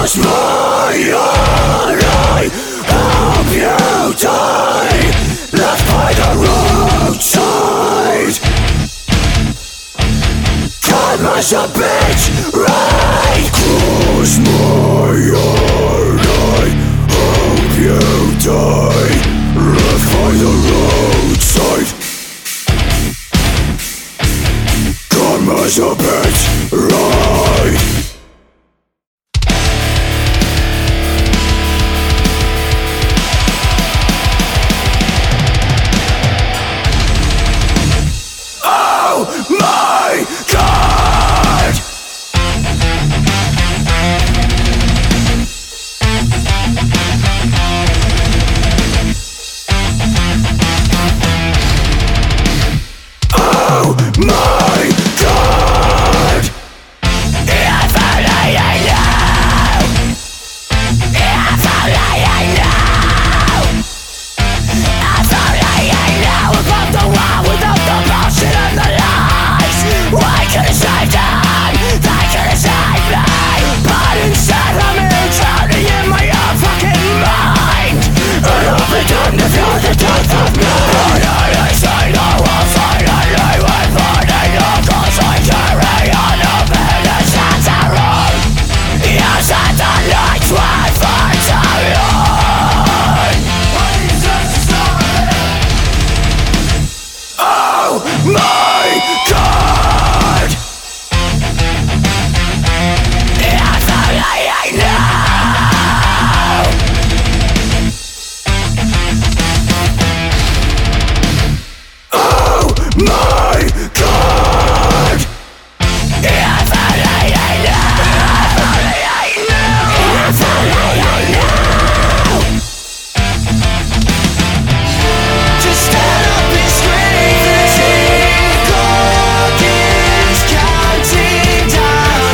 my own, I hope you die, left by the roadside. Come as a bitch, right? Close my own, I hope you die, left by the roadside. Come as a bitch, right? My God! Oh my God! If only I knew! If only I knew! If only I knew about the world without the bullshit and the lies. Why could have saved them? They could have saved me. But instead I'm here drowning in my own fucking mind. And I'll be damned if you're the death of me. But I say no, I'll finally wait for the law, 'cause I carry on a bitterness that's a road. You said the lights were for too long. Oh my God! If only I knew! Oh my God! If only I knew! If only I knew! Just stand up and scream. The clock is counting down.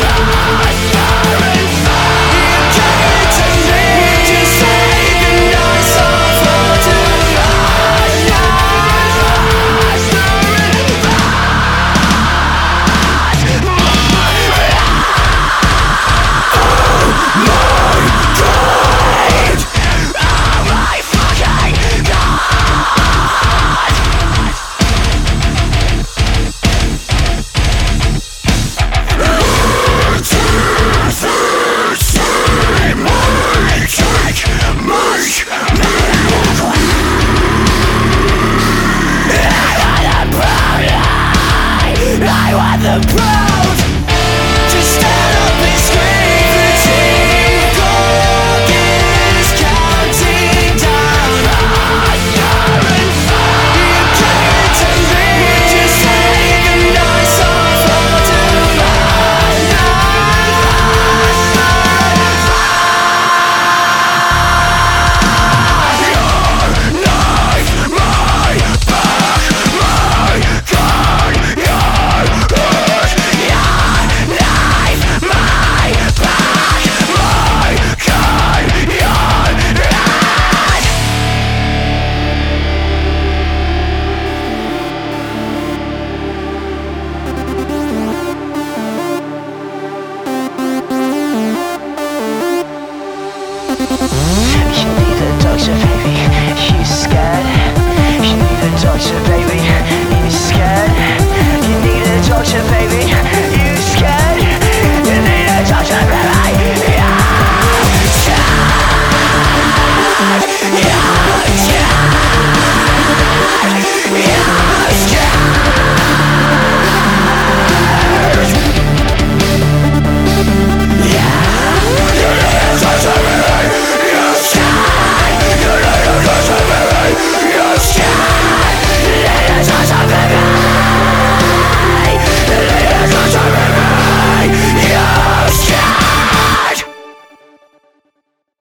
You came to me to say goodnight, so for tonight. Oh my fucking God! I want the proud. Just stand up and scream. The clock is counting down. You came to me to say goodnight, so for tonight. Your knife, my back, my gun, your hurt. Your knife, my back, my gun, your hurt. You need a doctor, baby. You scared? You need a doctor, baby. You scared? You need a doctor, baby.